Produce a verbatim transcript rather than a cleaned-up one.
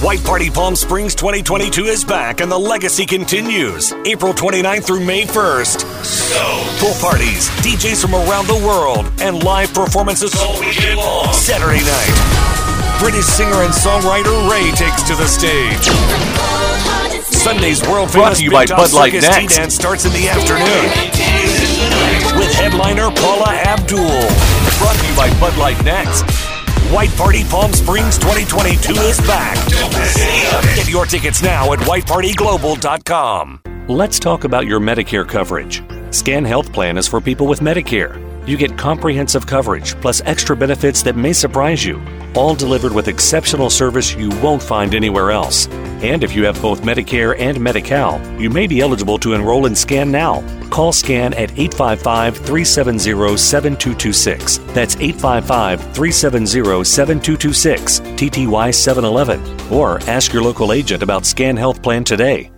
White Party Palm Springs twenty twenty-two is back and the legacy continues. April twenty-ninth through May first. So, pool parties, D Js from around the world, and live performances all weekend long. Saturday night, British singer and songwriter Ray takes to the stage. Sunday's world famous Big Top Circus T-Dance starts in the afternoon with headliner Paula Abdul. Brought to you by Bud Light Next. White Party Palm Springs twenty twenty-two is back. Get your tickets now at white party global dot com. Let's talk about your Medicare coverage. Scan Health Plan is for people with Medicare. You get comprehensive coverage plus extra benefits that may surprise you, all delivered with exceptional service you won't find anywhere else. And if you have both Medicare and Medi-Cal, you may be eligible to enroll in Scan Now. Call Scan at eight five five, three seven zero, seven two two six. That's eight five five, three seven zero, seven two two six, T T Y seven eleven. Or ask your local agent about Scan Health Plan today.